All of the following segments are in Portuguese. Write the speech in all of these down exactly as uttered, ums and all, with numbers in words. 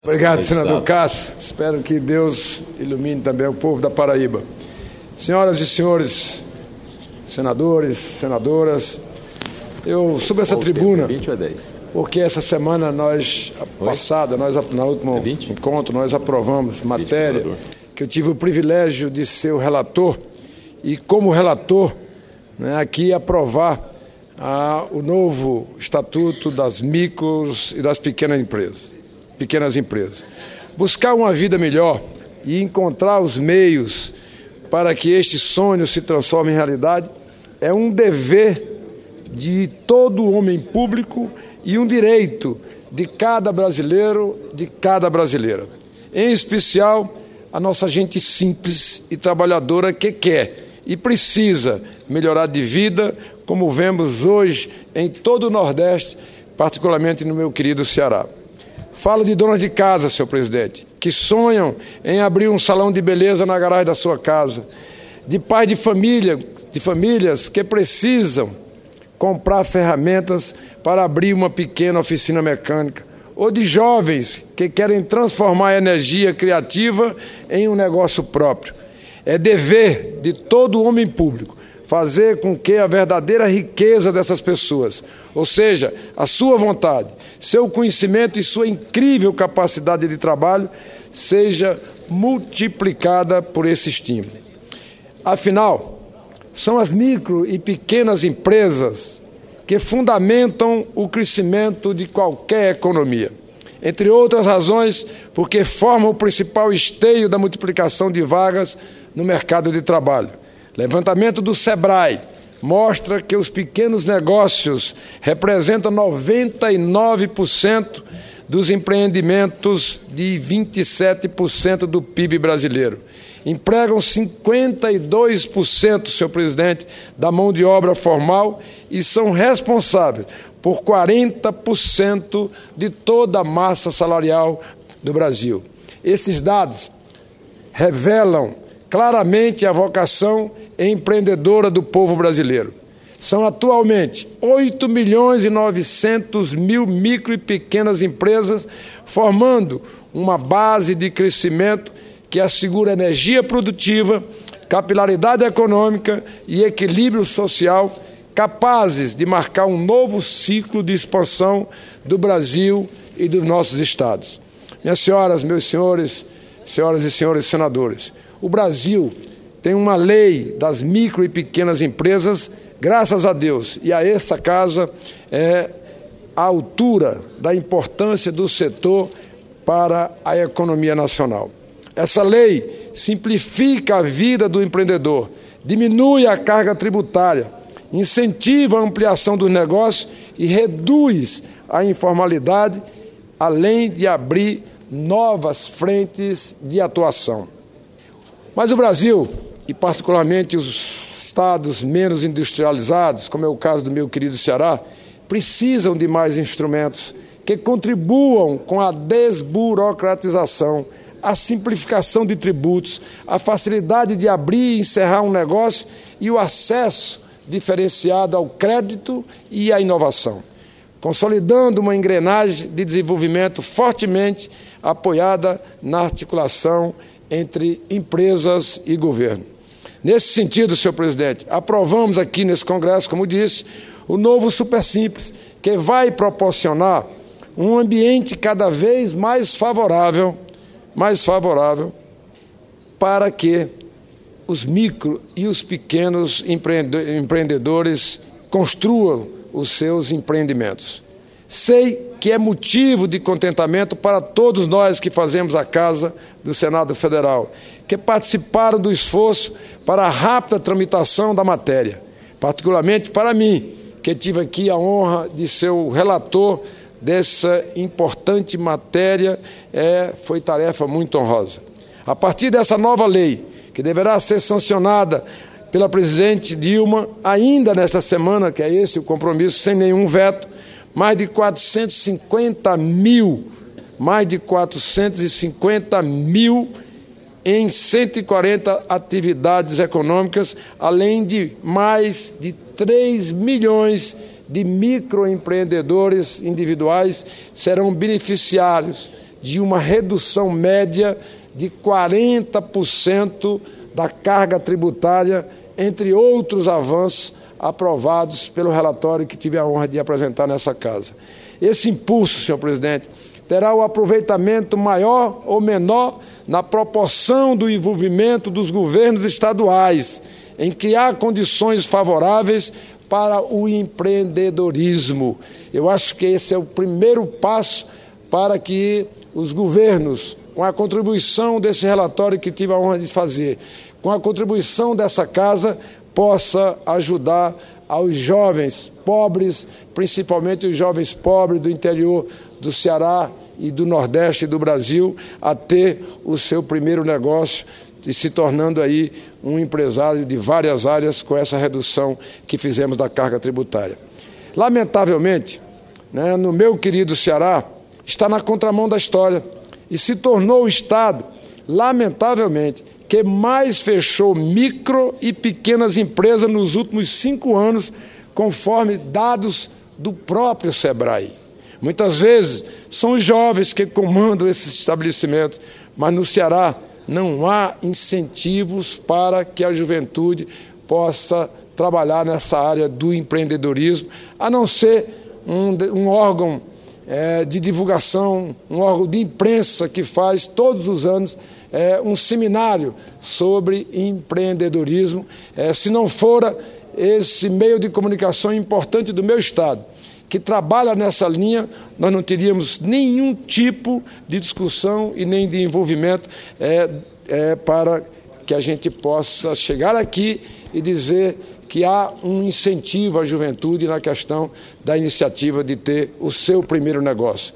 Obrigado, senador Cássio. Espero que Deus ilumine também o povo da Paraíba. Senhoras e senhores senadores, senadoras, eu subo essa tribuna vinte ou dez? Porque essa semana nós, passada, nós, no último é encontro, nós aprovamos matéria que eu tive o privilégio de ser o relator e, como relator, né, aqui aprovar ah, o novo Estatuto das micros e das pequenas empresas. Pequenas empresas. Buscar uma vida melhor e encontrar os meios para que este sonho se transforme em realidade é um dever de todo homem público e um direito de cada brasileiro, de cada brasileira. Em especial, a nossa gente simples e trabalhadora que quer e precisa melhorar de vida, como vemos hoje em todo o Nordeste, particularmente no meu querido Ceará. Falo de donas de casa, senhor presidente, que sonham em abrir um salão de beleza na garagem da sua casa, de pais de família, de famílias que precisam comprar ferramentas para abrir uma pequena oficina mecânica, ou de jovens que querem transformar a energia criativa em um negócio próprio. É dever de todo homem público fazer com que a verdadeira riqueza dessas pessoas, ou seja, a sua vontade, seu conhecimento e sua incrível capacidade de trabalho, seja multiplicada por esse estímulo. Afinal, são as micro e pequenas empresas que fundamentam o crescimento de qualquer economia. Entre outras razões, porque formam o principal esteio da multiplicação de vagas no mercado de trabalho. Levantamento do SEBRAE mostra que os pequenos negócios representam noventa e nove por cento dos empreendimentos de vinte e sete por cento do P I B brasileiro. Empregam cinquenta e dois por cento, senhor presidente, da mão de obra formal e são responsáveis por quarenta por cento de toda a massa salarial do Brasil. Esses dados revelam claramente a vocação empreendedora do povo brasileiro. São atualmente oito milhões e novecentos mil micro e pequenas empresas, formando uma base de crescimento que assegura energia produtiva, capilaridade econômica e equilíbrio social, capazes de marcar um novo ciclo de expansão do Brasil e dos nossos estados. Minhas senhoras, meus senhores, senhoras e senhores senadores, o Brasil tem uma lei das micro e pequenas empresas, graças a Deus, e a essa casa é a altura da importância do setor para a economia nacional. Essa lei simplifica a vida do empreendedor, diminui a carga tributária, incentiva a ampliação dos negócios e reduz a informalidade, além de abrir novas frentes de atuação. Mas o Brasil, e particularmente os estados menos industrializados, como é o caso do meu querido Ceará, precisam de mais instrumentos que contribuam com a desburocratização, a simplificação de tributos, a facilidade de abrir e encerrar um negócio e o acesso diferenciado ao crédito e à inovação, consolidando uma engrenagem de desenvolvimento fortemente apoiada na articulação entre empresas e governo. Nesse sentido, senhor presidente, aprovamos aqui nesse Congresso, como disse, o novo Supersimples, que vai proporcionar um ambiente cada vez mais favorável, mais favorável para que os micro e os pequenos empreendedores construam os seus empreendimentos. Sei que é motivo de contentamento para todos nós que fazemos a Casa do Senado Federal, que participaram do esforço para a rápida tramitação da matéria, particularmente para mim, que tive aqui a honra de ser o relator dessa importante matéria, é, foi tarefa muito honrosa. A partir dessa nova lei, que deverá ser sancionada pela presidente Dilma ainda nesta semana, que é esse o compromisso, sem nenhum veto, mais de quatrocentos e cinquenta mil, mais de quatrocentos e cinquenta mil em cento e quarenta atividades econômicas, além de mais de três milhões de microempreendedores individuais serão beneficiários de uma redução média de quarenta por cento da carga tributária, entre outros avanços aprovados pelo relatório que tive a honra de apresentar nessa casa. Esse impulso, senhor presidente, terá o aproveitamento maior ou menor na proporção do envolvimento dos governos estaduais em criar condições favoráveis para o empreendedorismo. Eu acho que esse é o primeiro passo para que os governos, com a contribuição desse relatório que tive a honra de fazer, com a contribuição dessa casa, possa ajudar aos jovens pobres, principalmente os jovens pobres do interior do Ceará e do Nordeste do Brasil, a ter o seu primeiro negócio e se tornando aí um empresário de várias áreas com essa redução que fizemos da carga tributária. Lamentavelmente, né, no meu querido Ceará, está na contramão da história e se tornou o estado, lamentavelmente, que mais fechou micro e pequenas empresas nos últimos cinco anos, conforme dados do próprio SEBRAE. Muitas vezes são os jovens que comandam esses estabelecimentos, mas no Ceará não há incentivos para que a juventude possa trabalhar nessa área do empreendedorismo, a não ser um, um órgão é, de divulgação, um órgão de imprensa que faz todos os anos é, um seminário sobre empreendedorismo. É, se não fora esse meio de comunicação importante do meu estado, que trabalha nessa linha, nós não teríamos nenhum tipo de discussão e nem de envolvimento é, é, para que a gente possa chegar aqui e dizer que há um incentivo à juventude na questão da iniciativa de ter o seu primeiro negócio.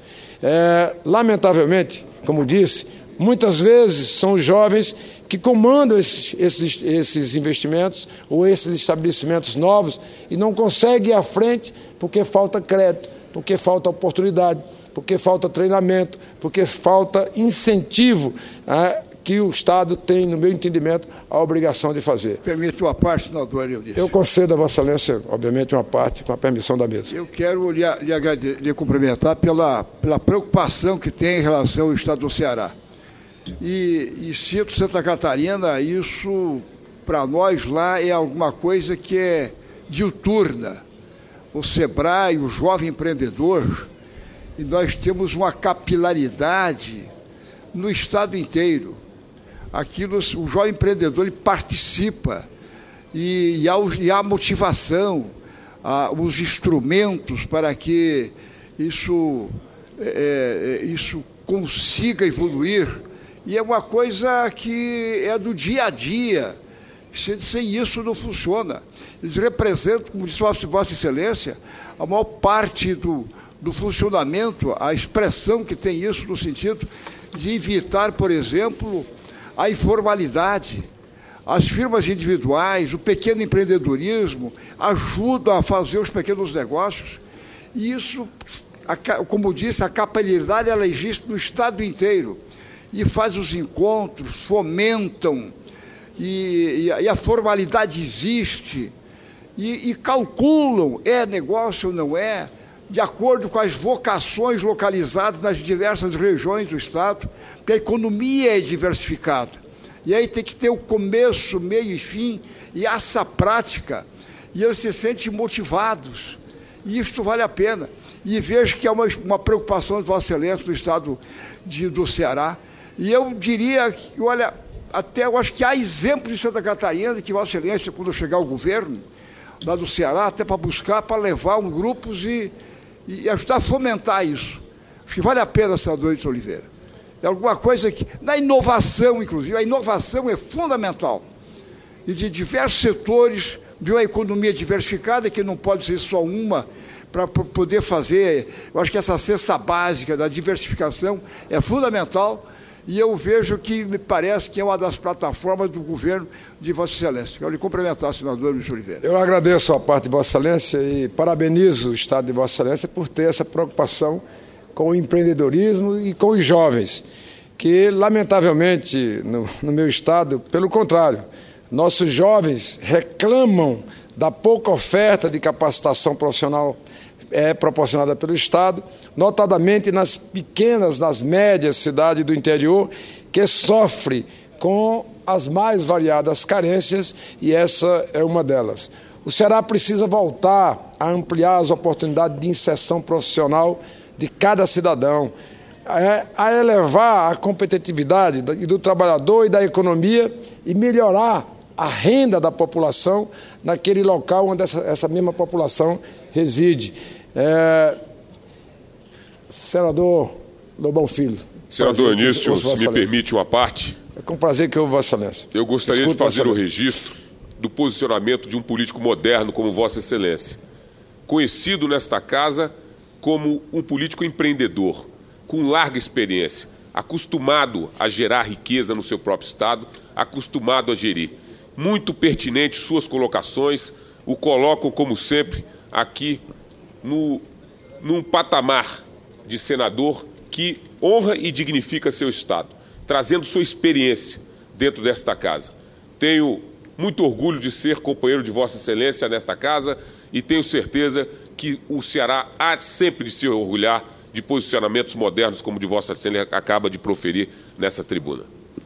É, lamentavelmente, como disse, muitas vezes são os jovens que comandam esses, esses, esses investimentos ou esses estabelecimentos novos e não conseguem ir à frente porque falta crédito, porque falta oportunidade, porque falta treinamento, porque falta incentivo é, que o Estado tem, no meu entendimento, a obrigação de fazer. Permite uma parte, senador Eunício. Eu concedo a Vossa Excelência, obviamente, uma parte, com a permissão da mesa. Eu quero lhe, lhe, lhe cumprimentar pela, pela preocupação que tem em relação ao Estado do Ceará. E, e cito Santa Catarina, isso, para nós lá, é alguma coisa que é diuturna. O SEBRAE, o jovem empreendedor, e nós temos uma capilaridade no estado inteiro. Aquilo, o jovem empreendedor ele participa e, e, há, e há motivação, há os instrumentos para que isso, é, isso consiga evoluir. E é uma coisa que é do dia a dia. Sem isso não funciona. Eles representam, como disse Vossa Excelência, a maior parte do, do funcionamento, a expressão que tem isso no sentido de evitar, por exemplo, a informalidade. As firmas individuais, o pequeno empreendedorismo ajudam a fazer os pequenos negócios. E isso, como disse, a capilaridade ela existe no estado inteiro. E faz os encontros, fomentam, e, e, e a formalidade existe, e, e calculam, é negócio ou não é, de acordo com as vocações localizadas nas diversas regiões do Estado, porque a economia é diversificada. E aí tem que ter o começo, meio e fim, e essa prática, e eles se sentem motivados, e isto vale a pena. E vejo que é uma, uma preocupação de Vossa Excelência do Estado de, do Ceará. E eu diria que, olha, até eu acho que há exemplos de Santa Catarina que Vossa Excelência, quando chegar ao governo lá do Ceará, até para buscar, para levar um grupos e, e ajudar a fomentar isso. Acho que vale a pena, senador Edson Oliveira. É alguma coisa que, na inovação, inclusive, a inovação é fundamental. E de diversos setores, de uma economia diversificada, que não pode ser só uma, para poder fazer, eu acho que essa cesta básica da diversificação é fundamental. E eu vejo que me parece que é uma das plataformas do governo de Vossa Excelência. Quero lhe cumprimentar, senador Luiz Oliveira. Eu agradeço a parte de Vossa Excelência e parabenizo o Estado de Vossa Excelência por ter essa preocupação com o empreendedorismo e com os jovens, que, lamentavelmente, no, no meu estado, pelo contrário, nossos jovens reclamam da pouca oferta de capacitação profissional é proporcionada pelo Estado, notadamente nas pequenas, nas médias cidades do interior, que sofre com as mais variadas carências, e essa é uma delas. O Ceará precisa voltar a ampliar as oportunidades de inserção profissional de cada cidadão, a elevar a competitividade do trabalhador e da economia e melhorar a renda da população naquele local onde essa, essa mesma população reside. É... Senador Lobão Filho. Senador Anísio, se me permite uma parte. É com prazer que eu, Vossa Excelência. Eu gostaria Escuto, de fazer o registro do posicionamento de um político moderno como Vossa Excelência, conhecido nesta casa como um político empreendedor, com larga experiência, acostumado a gerar riqueza no seu próprio Estado, acostumado a gerir. Muito pertinente suas colocações, o colocam, como sempre, aqui no, num patamar de senador que honra e dignifica seu Estado, trazendo sua experiência dentro desta casa. Tenho muito orgulho de ser companheiro de Vossa Excelência nesta casa e tenho certeza que o Ceará há sempre de se orgulhar de posicionamentos modernos como o de Vossa Excelência acaba de proferir nessa tribuna.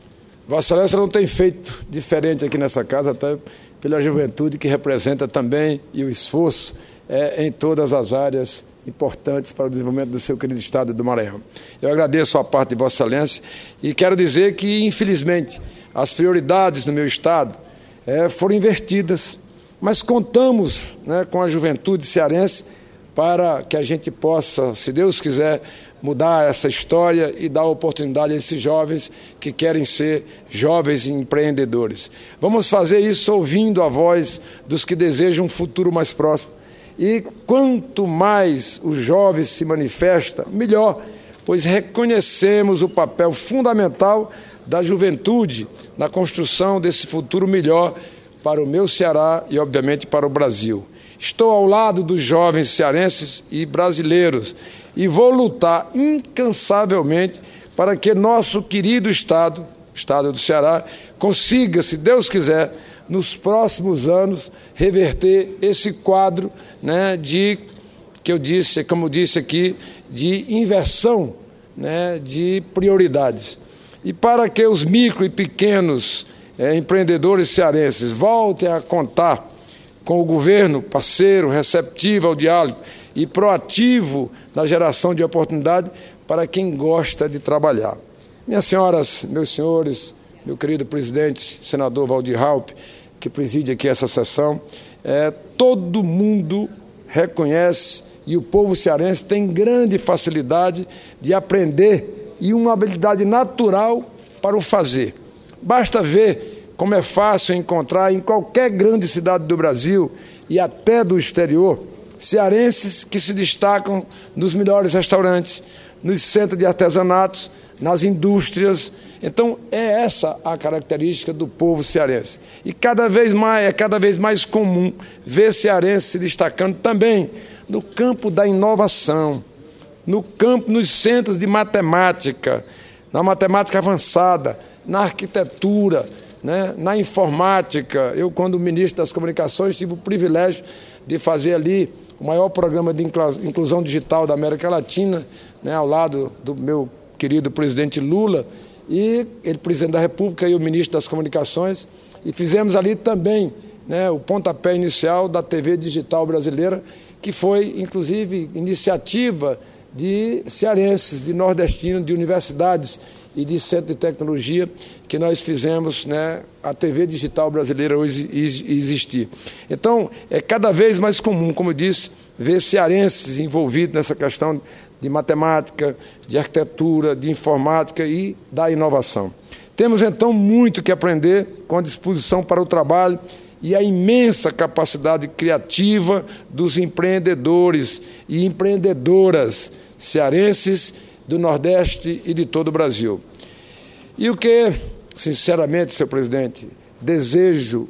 Vossa Excelência não tem feito diferente aqui nessa casa, até pela juventude que representa também e o esforço é, em todas as áreas importantes para o desenvolvimento do seu querido Estado do Maranhão. Eu agradeço a parte de Vossa Excelência e quero dizer que, infelizmente, as prioridades no meu Estado é, foram invertidas, mas contamos, né, com a juventude cearense para que a gente possa, se Deus quiser, mudar essa história e dar oportunidade a esses jovens que querem ser jovens empreendedores. Vamos fazer isso ouvindo a voz dos que desejam um futuro mais próximo. E quanto mais os jovens se manifestam, melhor, pois reconhecemos o papel fundamental da juventude na construção desse futuro melhor para o meu Ceará e, obviamente, para o Brasil. Estou ao lado dos jovens cearenses e brasileiros e vou lutar incansavelmente para que nosso querido Estado, o Estado do Ceará, consiga, se Deus quiser, nos próximos anos, reverter esse quadro, né, de, que eu disse, como eu disse aqui, de inversão, né, de prioridades. E para que os micro e pequenos é, empreendedores cearenses voltem a contar com o governo parceiro, receptivo ao diálogo e proativo na geração de oportunidade para quem gosta de trabalhar. Minhas senhoras, meus senhores, meu querido presidente, senador Valdir Raupp, que preside aqui essa sessão, é, todo mundo reconhece e o povo cearense tem grande facilidade de aprender e uma habilidade natural para o fazer. Basta ver como é fácil encontrar em qualquer grande cidade do Brasil e até do exterior cearenses que se destacam nos melhores restaurantes, nos centros de artesanatos, nas indústrias. Então, é essa a característica do povo cearense. E cada vez mais, é cada vez mais comum ver cearenses se destacando também no campo da inovação, no campo, nos centros de matemática, na matemática avançada, na arquitetura, né, na informática. Eu, quando ministro das Comunicações, tive o privilégio de fazer ali o maior programa de inclusão digital da América Latina, né, ao lado do meu querido presidente Lula, e ele, presidente da República, e o ministro das Comunicações, e fizemos ali também, né, o pontapé inicial da T V digital brasileira, que foi, inclusive, iniciativa de cearenses, de nordestinos, de universidades e de centro de tecnologia, que nós fizemos, né, a T V digital brasileira hoje existir. Então, é cada vez mais comum, como eu disse, ver cearenses envolvidos nessa questão de matemática, de arquitetura, de informática e da inovação. Temos, então, muito que aprender com a disposição para o trabalho e a imensa capacidade criativa dos empreendedores e empreendedoras cearenses do Nordeste e de todo o Brasil. E o que, sinceramente, senhor presidente, desejo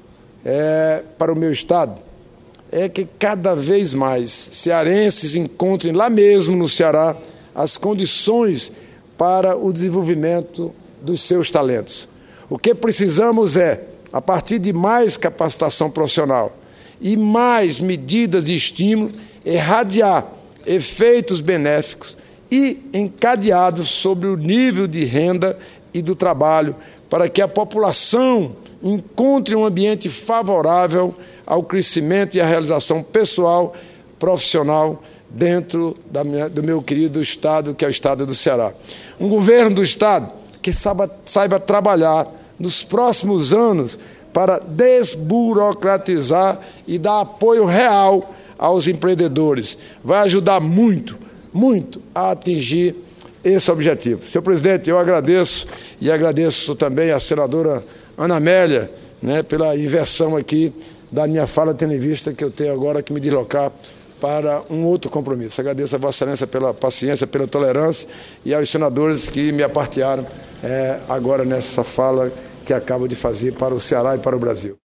é, para o meu Estado é que cada vez mais cearenses encontrem lá mesmo no Ceará as condições para o desenvolvimento dos seus talentos. O que precisamos é, a partir de mais capacitação profissional e mais medidas de estímulo, irradiar efeitos benéficos e encadeados sobre o nível de renda e do trabalho, para que a população encontre um ambiente favorável ao crescimento e à realização pessoal, profissional, dentro da minha, do meu querido Estado, que é o Estado do Ceará. Um governo do Estado que saiba, saiba trabalhar nos próximos anos para desburocratizar e dar apoio real aos empreendedores. Vai ajudar muito, muito a atingir esse objetivo. Senhor presidente, eu agradeço e agradeço também à senadora Ana Amélia, né, pela inversão aqui da minha fala, tendo em vista que eu tenho agora que me deslocar para um outro compromisso. Agradeço a Vossa Excelência pela paciência, pela tolerância e aos senadores que me apartearam é, agora nessa fala que acabo de fazer para o Ceará e para o Brasil.